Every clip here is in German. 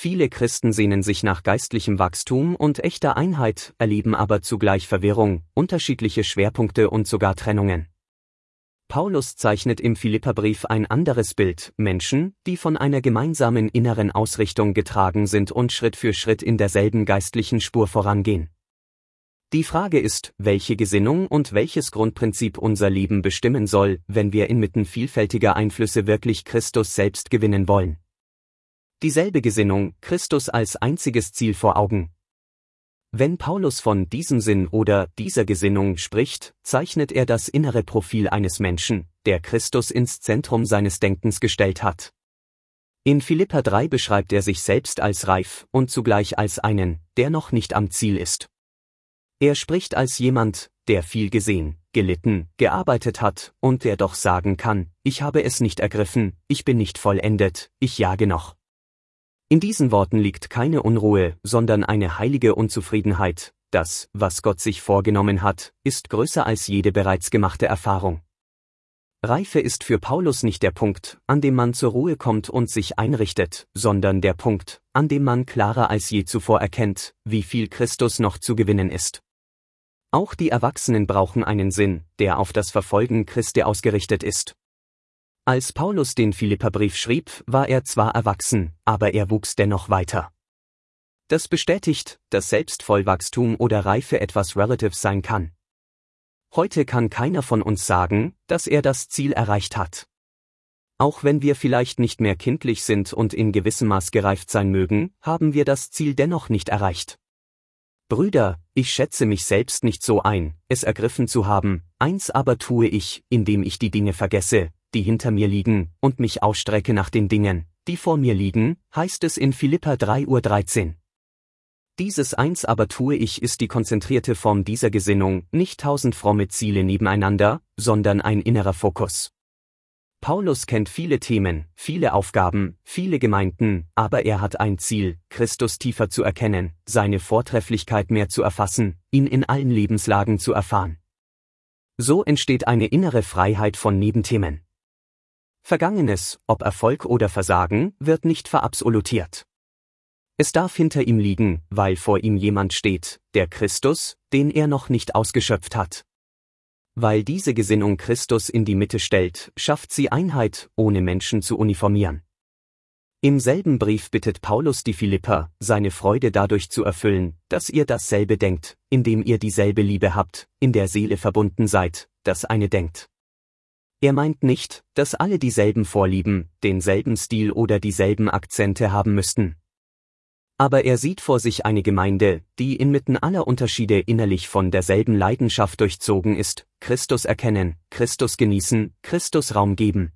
Viele Christen sehnen sich nach geistlichem Wachstum und echter Einheit, erleben aber zugleich Verwirrung, unterschiedliche Schwerpunkte und sogar Trennungen. Paulus zeichnet im Philipperbrief ein anderes Bild: Menschen, die von einer gemeinsamen inneren Ausrichtung getragen sind und Schritt für Schritt in derselben geistlichen Spur vorangehen. Die Frage ist, welche Gesinnung und welches Grundprinzip unser Leben bestimmen soll, wenn wir inmitten vielfältiger Einflüsse wirklich Christus selbst gewinnen wollen. Dieselbe Gesinnung, Christus als einziges Ziel vor Augen. Wenn Paulus von diesem Sinn oder dieser Gesinnung spricht, zeichnet er das innere Profil eines Menschen, der Christus ins Zentrum seines Denkens gestellt hat. In Philipper 3 beschreibt er sich selbst als reif und zugleich als einen, der noch nicht am Ziel ist. Er spricht als jemand, der viel gesehen, gelitten, gearbeitet hat und der doch sagen kann: Ich habe es nicht ergriffen, ich bin nicht vollendet, ich jage noch. In diesen Worten liegt keine Unruhe, sondern eine heilige Unzufriedenheit. Das, was Gott sich vorgenommen hat, ist größer als jede bereits gemachte Erfahrung. Reife ist für Paulus nicht der Punkt, an dem man zur Ruhe kommt und sich einrichtet, sondern der Punkt, an dem man klarer als je zuvor erkennt, wie viel Christus noch zu gewinnen ist. Auch die Erwachsenen brauchen einen Sinn, der auf das Verfolgen Christi ausgerichtet ist. Als Paulus den Philipperbrief schrieb, war er zwar erwachsen, aber er wuchs dennoch weiter. Das bestätigt, dass selbst Vollwachstum oder Reife etwas Relatives sein kann. Heute kann keiner von uns sagen, dass er das Ziel erreicht hat. Auch wenn wir vielleicht nicht mehr kindlich sind und in gewissem Maß gereift sein mögen, haben wir das Ziel dennoch nicht erreicht. Brüder, ich schätze mich selbst nicht so ein, es ergriffen zu haben, eins aber tue ich, indem ich die Dinge vergesse, die hinter mir liegen, und mich ausstrecke nach den Dingen, die vor mir liegen, heißt es in Philipper 3:13. Dieses Eins aber tue ich ist die konzentrierte Form dieser Gesinnung, nicht 1000 fromme Ziele nebeneinander, sondern ein innerer Fokus. Paulus kennt viele Themen, viele Aufgaben, viele Gemeinden, aber er hat ein Ziel: Christus tiefer zu erkennen, seine Vortrefflichkeit mehr zu erfassen, ihn in allen Lebenslagen zu erfahren. So entsteht eine innere Freiheit von Nebenthemen. Vergangenes, ob Erfolg oder Versagen, wird nicht verabsolutiert. Es darf hinter ihm liegen, weil vor ihm jemand steht, der Christus, den er noch nicht ausgeschöpft hat. Weil diese Gesinnung Christus in die Mitte stellt, schafft sie Einheit, ohne Menschen zu uniformieren. Im selben Brief bittet Paulus die Philipper, seine Freude dadurch zu erfüllen, dass ihr dasselbe denkt, indem ihr dieselbe Liebe habt, in der Seele verbunden seid, das eine denkt. Er meint nicht, dass alle dieselben Vorlieben, denselben Stil oder dieselben Akzente haben müssten. Aber er sieht vor sich eine Gemeinde, die inmitten aller Unterschiede innerlich von derselben Leidenschaft durchzogen ist: Christus erkennen, Christus genießen, Christus Raum geben.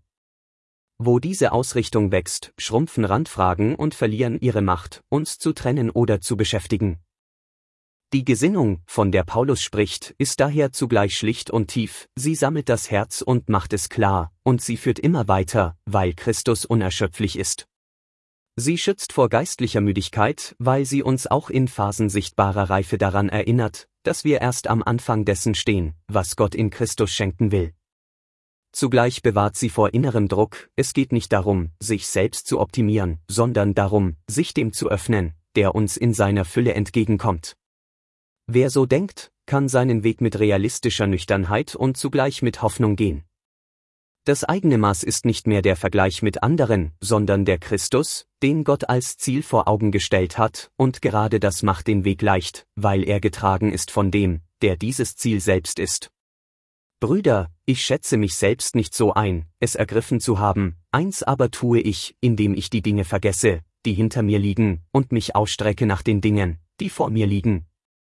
Wo diese Ausrichtung wächst, schrumpfen Randfragen und verlieren ihre Macht, uns zu trennen oder zu beschäftigen. Die Gesinnung, von der Paulus spricht, ist daher zugleich schlicht und tief, sie sammelt das Herz und macht es klar, und sie führt immer weiter, weil Christus unerschöpflich ist. Sie schützt vor geistlicher Müdigkeit, weil sie uns auch in Phasen sichtbarer Reife daran erinnert, dass wir erst am Anfang dessen stehen, was Gott in Christus schenken will. Zugleich bewahrt sie vor innerem Druck: Es geht nicht darum, sich selbst zu optimieren, sondern darum, sich dem zu öffnen, der uns in seiner Fülle entgegenkommt. Wer so denkt, kann seinen Weg mit realistischer Nüchternheit und zugleich mit Hoffnung gehen. Das eigene Maß ist nicht mehr der Vergleich mit anderen, sondern der Christus, den Gott als Ziel vor Augen gestellt hat, und gerade das macht den Weg leicht, weil er getragen ist von dem, der dieses Ziel selbst ist. Brüder, ich schätze mich selbst nicht so ein, es ergriffen zu haben, eins aber tue ich, indem ich die Dinge vergesse, die hinter mir liegen, und mich ausstrecke nach den Dingen, die vor mir liegen.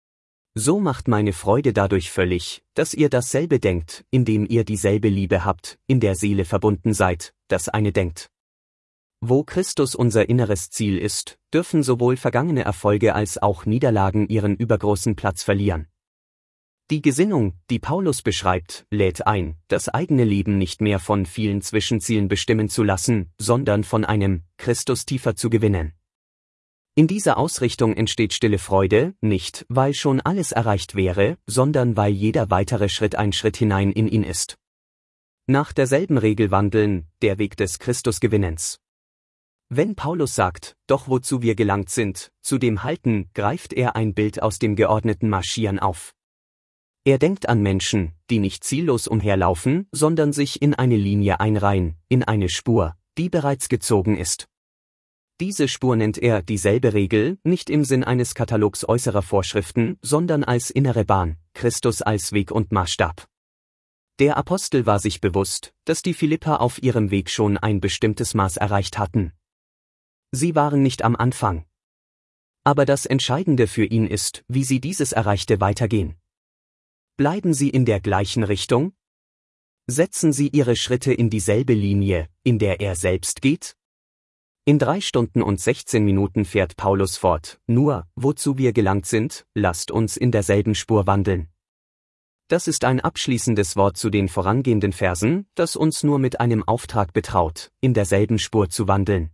So macht meine Freude dadurch völlig, dass ihr dasselbe denkt, indem ihr dieselbe Liebe habt, in der Seele verbunden seid, das eine denkt. Wo Christus unser inneres Ziel ist, dürfen sowohl vergangene Erfolge als auch Niederlagen ihren übergroßen Platz verlieren. Die Gesinnung, die Paulus beschreibt, lädt ein, das eigene Leben nicht mehr von vielen Zwischenzielen bestimmen zu lassen, sondern von einem Christus tiefer zu gewinnen. In dieser Ausrichtung entsteht stille Freude, nicht, weil schon alles erreicht wäre, sondern weil jeder weitere Schritt ein Schritt hinein in ihn ist. Nach derselben Regel wandeln, der Weg des Christusgewinnens. Wenn Paulus sagt, doch wozu wir gelangt sind, zu dem halten, greift er ein Bild aus dem geordneten Marschieren auf. Er denkt an Menschen, die nicht ziellos umherlaufen, sondern sich in eine Linie einreihen, in eine Spur, die bereits gezogen ist. Diese Spur nennt er dieselbe Regel, nicht im Sinn eines Katalogs äußerer Vorschriften, sondern als innere Bahn, Christus als Weg und Maßstab. Der Apostel war sich bewusst, dass die Philipper auf ihrem Weg schon ein bestimmtes Maß erreicht hatten. Sie waren nicht am Anfang. Aber das Entscheidende für ihn ist, wie sie dieses Erreichte weitergehen. Bleiben sie in der gleichen Richtung? Setzen sie ihre Schritte in dieselbe Linie, in der er selbst geht? In 3 Stunden und 16 Minuten fährt Paulus fort, nur, wozu wir gelangt sind, lasst uns in derselben Spur wandeln. Das ist ein abschließendes Wort zu den vorangehenden Versen, das uns nur mit einem Auftrag betraut, in derselben Spur zu wandeln.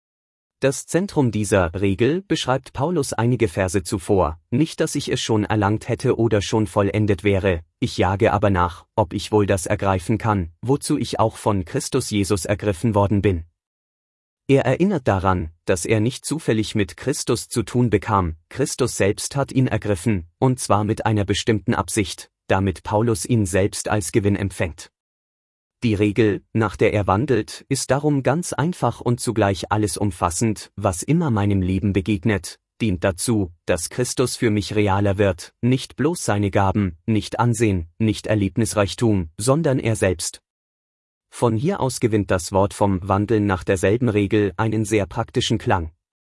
Das Zentrum dieser Regel beschreibt Paulus einige Verse zuvor, nicht dass ich es schon erlangt hätte oder schon vollendet wäre, ich jage aber nach, ob ich wohl das ergreifen kann, wozu ich auch von Christus Jesus ergriffen worden bin. Er erinnert daran, dass er nicht zufällig mit Christus zu tun bekam, Christus selbst hat ihn ergriffen, und zwar mit einer bestimmten Absicht, damit Paulus ihn selbst als Gewinn empfängt. Die Regel, nach der er wandelt, ist darum ganz einfach und zugleich alles umfassend, was immer meinem Leben begegnet, dient dazu, dass Christus für mich realer wird, nicht bloß seine Gaben, nicht Ansehen, nicht Erlebnisreichtum, sondern er selbst. Von hier aus gewinnt das Wort vom Wandeln nach derselben Regel einen sehr praktischen Klang.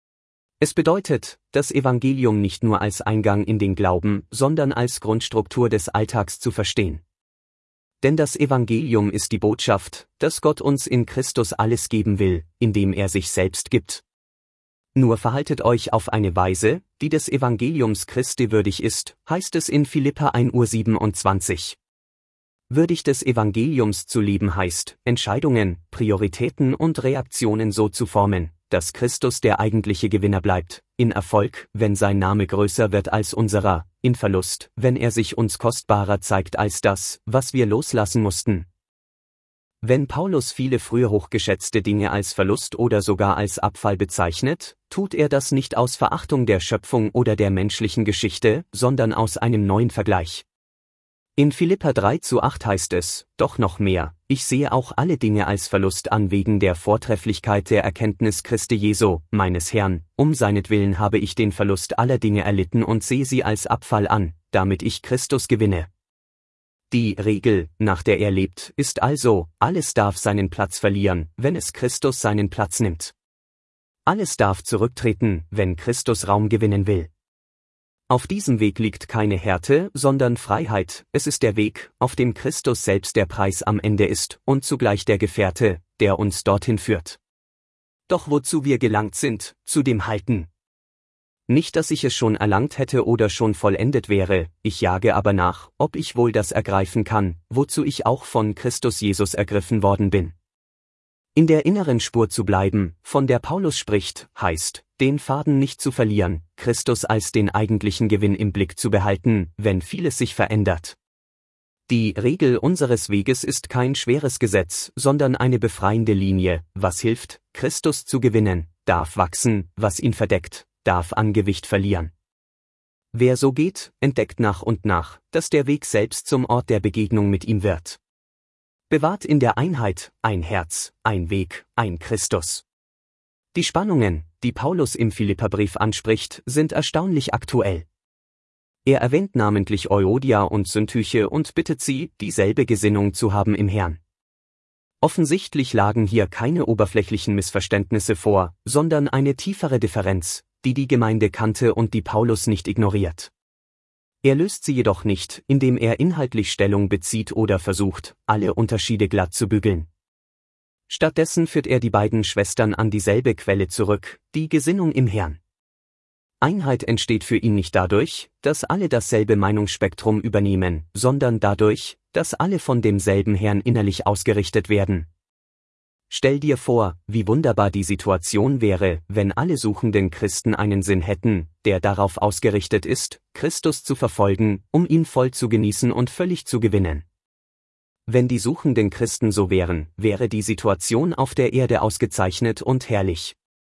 Es bedeutet, das Evangelium nicht nur als Eingang in den Glauben, sondern als Grundstruktur des Alltags zu verstehen. Denn das Evangelium ist die Botschaft, dass Gott uns in Christus alles geben will, indem er sich selbst gibt. Nur verhaltet euch auf eine Weise, die des Evangeliums Christi würdig ist, heißt es in Philipper 1:27. Würdig des Evangeliums zu leben heißt, Entscheidungen, Prioritäten und Reaktionen so zu formen, dass Christus der eigentliche Gewinner bleibt, in Erfolg, wenn sein Name größer wird als unserer, in Verlust, wenn er sich uns kostbarer zeigt als das, was wir loslassen mussten. Wenn Paulus viele früher hochgeschätzte Dinge als Verlust oder sogar als Abfall bezeichnet, tut er das nicht aus Verachtung der Schöpfung oder der menschlichen Geschichte, sondern aus einem neuen Vergleich. In Philipper 3:8 heißt es, doch noch mehr, ich sehe auch alle Dinge als Verlust an wegen der Vortrefflichkeit der Erkenntnis Christi Jesu, meines Herrn, um seinetwillen habe ich den Verlust aller Dinge erlitten und sehe sie als Abfall an, damit ich Christus gewinne. Die Regel, nach der er lebt, ist also, alles darf seinen Platz verlieren, wenn es Christus seinen Platz nimmt. Alles darf zurücktreten, wenn Christus Raum gewinnen will. Auf diesem Weg liegt keine Härte, sondern Freiheit, es ist der Weg, auf dem Christus selbst der Preis am Ende ist und zugleich der Gefährte, der uns dorthin führt. Doch wozu wir gelangt sind, zu dem halten. Nicht, dass ich es schon erlangt hätte oder schon vollendet wäre, ich jage aber nach, ob ich wohl das ergreifen kann, wozu ich auch von Christus Jesus ergriffen worden bin. In der inneren Spur zu bleiben, von der Paulus spricht, heißt, den Faden nicht zu verlieren, Christus als den eigentlichen Gewinn im Blick zu behalten, wenn vieles sich verändert. Die Regel unseres Weges ist kein schweres Gesetz, sondern eine befreiende Linie, was hilft, Christus zu gewinnen, darf wachsen, was ihn verdeckt, darf an Gewicht verlieren. Wer so geht, entdeckt nach und nach, dass der Weg selbst zum Ort der Begegnung mit ihm wird. Bewahrt in der Einheit, ein Herz, ein Weg, ein Christus. Die Spannungen, die Paulus im Philipperbrief anspricht, sind erstaunlich aktuell. Er erwähnt namentlich Euodia und Syntyche und bittet sie, dieselbe Gesinnung zu haben im Herrn. Offensichtlich lagen hier keine oberflächlichen Missverständnisse vor, sondern eine tiefere Differenz, die die Gemeinde kannte und die Paulus nicht ignoriert. Er löst sie jedoch nicht, indem er inhaltlich Stellung bezieht oder versucht, alle Unterschiede glatt zu bügeln. Stattdessen führt er die beiden Schwestern an dieselbe Quelle zurück, die Gesinnung im Herrn. Einheit entsteht für ihn nicht dadurch, dass alle dasselbe Meinungsspektrum übernehmen, sondern dadurch, dass alle von demselben Herrn innerlich ausgerichtet werden. Stell dir vor, wie wunderbar die Situation wäre, wenn alle suchenden Christen einen Sinn hätten, der darauf ausgerichtet ist, Christus zu verfolgen, um ihn voll zu genießen und völlig zu gewinnen. Wenn die suchenden Christen so wären, wäre die Situation auf der Erde ausgezeichnet und herrlich.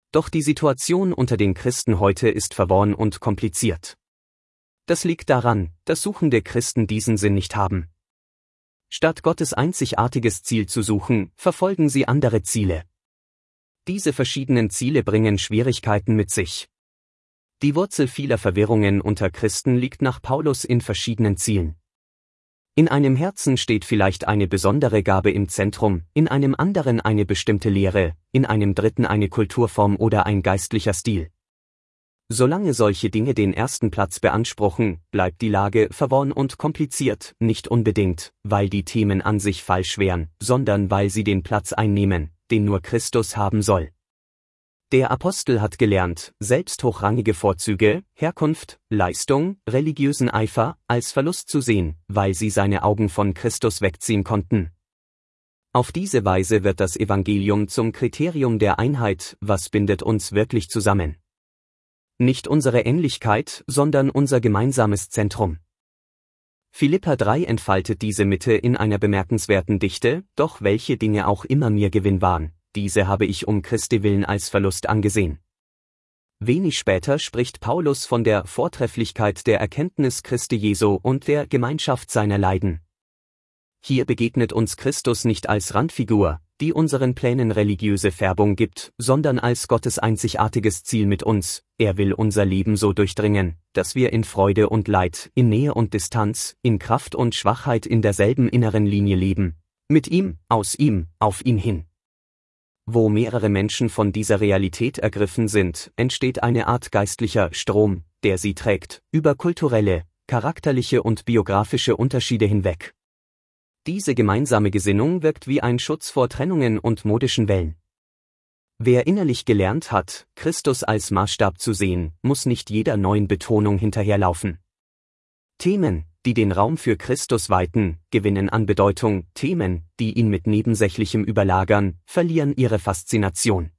Doch die Situation unter den Christen heute ist verworren und kompliziert. Das liegt daran, dass suchende Christen diesen Sinn nicht haben. Statt Gottes einzigartiges Ziel zu suchen, verfolgen sie andere Ziele. Diese verschiedenen Ziele bringen Schwierigkeiten mit sich. Die Wurzel vieler Verwirrungen unter Christen liegt nach Paulus in verschiedenen Zielen. In einem Herzen steht vielleicht eine besondere Gabe im Zentrum, in einem anderen eine bestimmte Lehre, in einem dritten eine Kulturform oder ein geistlicher Stil. Solange solche Dinge den ersten Platz beanspruchen, bleibt die Lage verworren und kompliziert, nicht unbedingt, weil die Themen an sich falsch wären, sondern weil sie den Platz einnehmen, den nur Christus haben soll. Der Apostel hat gelernt, selbst hochrangige Vorzüge, Herkunft, Leistung, religiösen Eifer, als Verlust zu sehen, weil sie seine Augen von Christus wegziehen konnten. Auf diese Weise wird das Evangelium zum Kriterium der Einheit, was bindet uns wirklich zusammen. Nicht unsere Ähnlichkeit, sondern unser gemeinsames Zentrum. Philipper 3 entfaltet diese Mitte in einer bemerkenswerten Dichte, doch welche Dinge auch immer mir Gewinn waren, diese habe ich um Christi willen als Verlust angesehen. Wenig später spricht Paulus von der Vortrefflichkeit der Erkenntnis Christi Jesu und der Gemeinschaft seiner Leiden. Hier begegnet uns Christus nicht als Randfigur, die unseren Plänen religiöse Färbung gibt, sondern als Gottes einzigartiges Ziel mit uns. Er will unser Leben so durchdringen, dass wir in Freude und Leid, in Nähe und Distanz, in Kraft und Schwachheit in derselben inneren Linie leben. Mit ihm, aus ihm, auf ihn hin. Wo mehrere Menschen von dieser Realität ergriffen sind, entsteht eine Art geistlicher Strom, der sie trägt, über kulturelle, charakterliche und biografische Unterschiede hinweg. Diese gemeinsame Gesinnung wirkt wie ein Schutz vor Trennungen und modischen Wellen. Wer innerlich gelernt hat, Christus als Maßstab zu sehen, muss nicht jeder neuen Betonung hinterherlaufen. Themen, die den Raum für Christus weiten, gewinnen an Bedeutung, Themen, die ihn mit Nebensächlichem überlagern, verlieren ihre Faszination.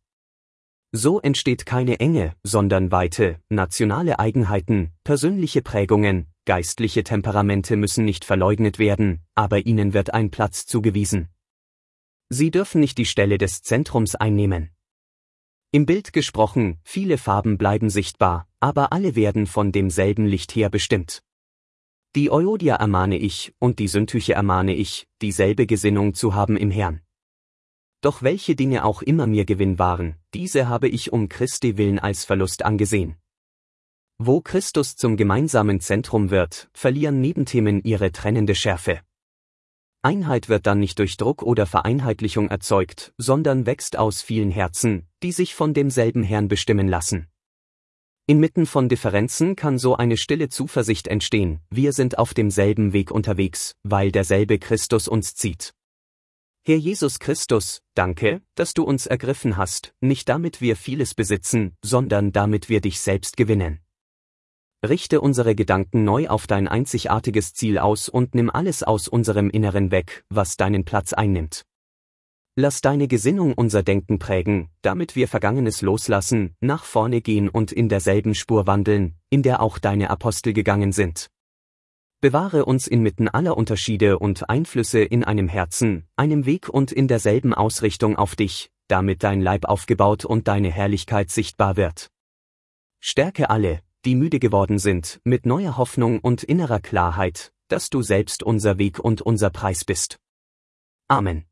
So entsteht keine Enge, sondern Weite, nationale Eigenheiten, persönliche Prägungen, geistliche Temperamente müssen nicht verleugnet werden, aber ihnen wird ein Platz zugewiesen. Sie dürfen nicht die Stelle des Zentrums einnehmen. Im Bild gesprochen, viele Farben bleiben sichtbar, aber alle werden von demselben Licht her bestimmt. Die Euodia ermahne ich, und die Syntyche ermahne ich, dieselbe Gesinnung zu haben im Herrn. Doch welche Dinge auch immer mir Gewinn waren, diese habe ich um Christi willen als Verlust angesehen. Wo Christus zum gemeinsamen Zentrum wird, verlieren Nebenthemen ihre trennende Schärfe. Einheit wird dann nicht durch Druck oder Vereinheitlichung erzeugt, sondern wächst aus vielen Herzen, die sich von demselben Herrn bestimmen lassen. Inmitten von Differenzen kann so eine stille Zuversicht entstehen, wir sind auf demselben Weg unterwegs, weil derselbe Christus uns zieht. Herr Jesus Christus, danke, dass du uns ergriffen hast, nicht damit wir vieles besitzen, sondern damit wir dich selbst gewinnen. Richte unsere Gedanken neu auf dein einzigartiges Ziel aus und nimm alles aus unserem Inneren weg, was deinen Platz einnimmt. Lass deine Gesinnung unser Denken prägen, damit wir Vergangenes loslassen, nach vorne gehen und in derselben Spur wandeln, in der auch deine Apostel gegangen sind. Bewahre uns inmitten aller Unterschiede und Einflüsse in einem Herzen, einem Weg und in derselben Ausrichtung auf dich, damit dein Leib aufgebaut und deine Herrlichkeit sichtbar wird. Stärke alle, die müde geworden sind, mit neuer Hoffnung und innerer Klarheit, dass du selbst unser Weg und unser Preis bist. Amen.